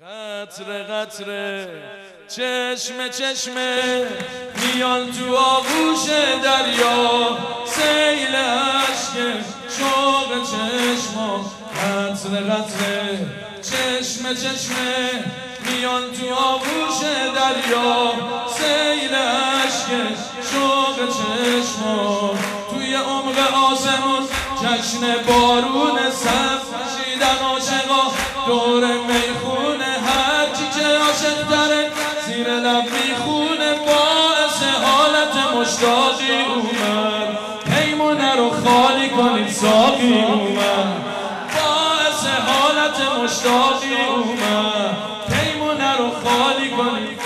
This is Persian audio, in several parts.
قطره قطره چشم چشمه میان تو آغوش دریا، سیل عشق شوق چشما. قطره قطره چشم چشمه میان تو آغوش دریا، سیل عشق شوق چشما. توی عمق آسمون جشن بارون صف کشیدن عاشقا دور میخونه. هر چی که عاشق تره زیر لب میخونه، باعث حالت مشتاقی اومد. پیمونه رو خالی کنید ساقی اومد، باعث حالت مشتاقی اومد. پیمونه رو خالی کنید.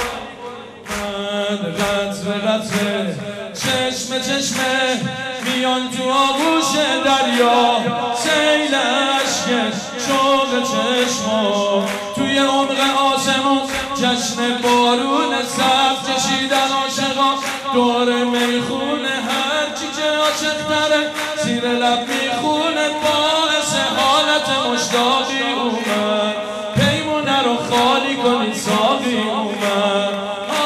قطره قطره چشم چشمه میان تو آغوش دریا، سیل عشق شوق چشما. توی عمق آسمون جشن بارون صف کشیدن عاشقا دور میخونه. هر چی که عاشق تره زیر لب میخونه، باعث حالت مشتاقی اومد. پیمونه رو خالی کنید ساقی اومد،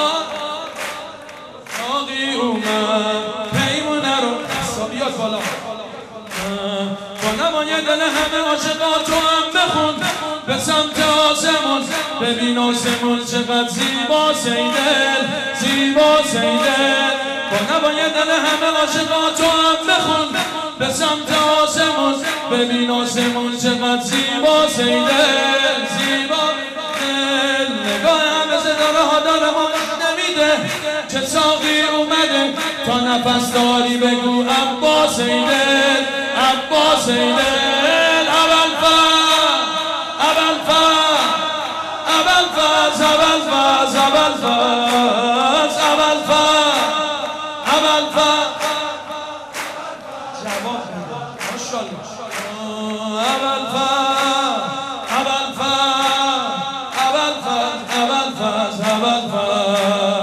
ساقی اومد. پیمونه رو بیاد بالا. با نمای دل همه عاشقا تو هم بخون به سمت آسمون. ببین آسمون چقدر زیبا سیدل، زیبا سیدل. با نمای دل همه عاشقا تو هم بخون به سمت آسمون. ببین آسمون چقدر زیبا سیدل، زیبا دل. نگاه همه ستاره ها داره ما نمیده که ساقی اومده. تا نفس داری بگو عباس ایدل، عباس ایدل. ابوالفضل، ابوالفضل، ابوالفضل، ابوالفضل، ابوالفضل، ابوالفضل، ابوالفضل. جواب بده ماشاءالله. ابوالفضل، ابوالفضل، ابوالفضل، ابوالفضل، ابوالفضل.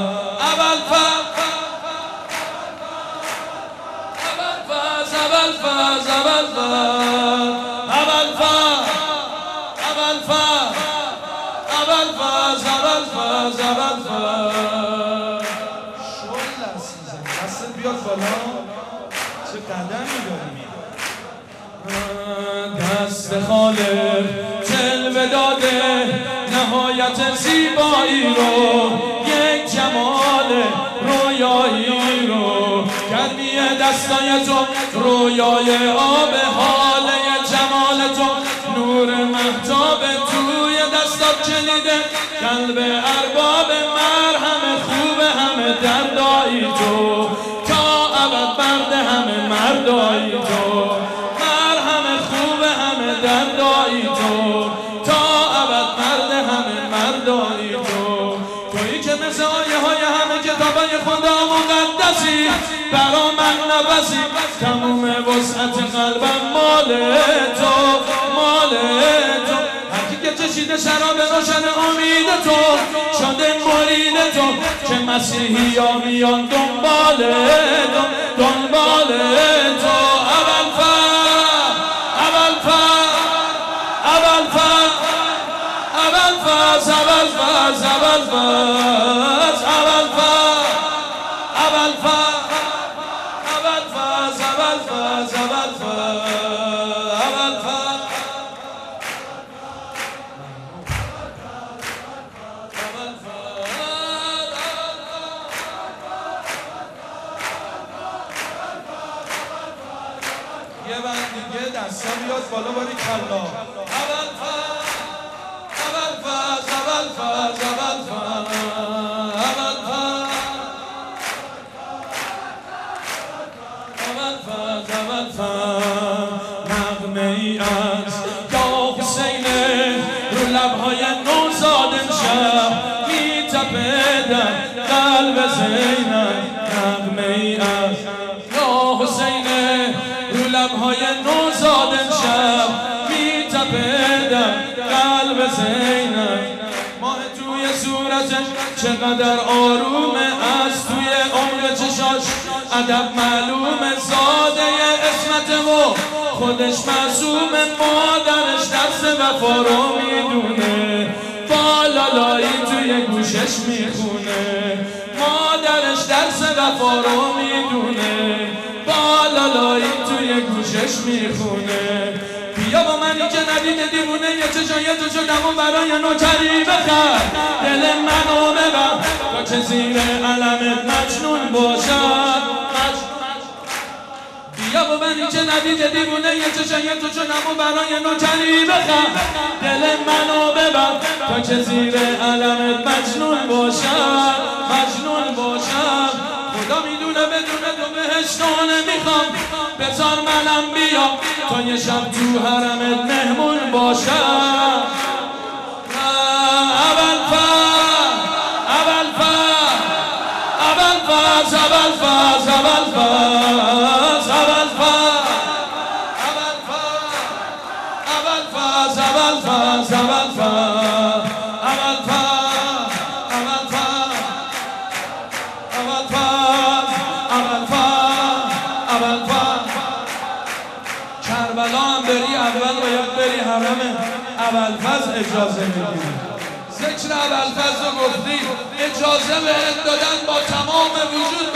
دستت بیاد بالا. چه قدمی داری. دست خالق جلوه داده نهایت زیبایی رو، یک جمال رویایی رو. گرمی دستای تو رویای آب حاله جمال تو، نور مهتاب توی دستات کلیده قلب ارباب مرهم خوب همه دردایی تو. تا ابد مرد همه مردایی تو، مرهم خوب همه دردایی تو. تا ابد مرد همه مردایی تو. تویی که مثل آیه های همه کتابای خدا مقدسی، برا من نبسی. تموم وسعت قلبم مال تو، مال تو. هرکی که چشیده شراب روشن امید تو، شده مرید تو. که مسیحی ها میان دنبال تو، دنبال تو. ابوالفضل، ابوالفضل، ابوالفضل، ابوالفضل، ابوالفضل، ابوالفضل، ابوالفضل، ابوالفضل. یه بند دیگه دستا بیاد بالا باری کلا. ابوالفضل، ابوالفضل، ابوالفضل، ابوالفضل، ابوالفضل، ابوالفضل. نغمه ای از یا حسینه رو لبهای نوزاد امشب میتپه در قلب زینب. نغمه ای از یا حسینه رو لبهای نوزاد امشب میتپه در قلب زینب. ماه توی صورتش چقدر آرومه، از توی عمر چشاش ادب معلومه. زاده اسمت و خودش معصومه، مادرش درس وفا رو میدونه. گوشش میخونه، مادرش درس وفا رو میدونه، بالالایی توی گوشش میخونه. بیا با منی که ندیده دیوونه، یه چه شدم و برای نوکری بخر، دل منو ببر تا که زیر علمت مجنون باشم. بیا با منی که ندیده دیوونه، یه چه شدم و برای نوکری بخر، دل منو ببر تا که زیر علمت مجنون باشم، مجنون باشم. خدا میدونه بدون تو بهشتو نمیخوام، بذار منم بیا تا یه شب تو حرمت مهمون باشم. کربلا هم بری اول باید بری حرم ابوالفضل اجازه میگیری. ذکر ابوالفضل رو گفتی، اجازه بهت دادن با تمام وجود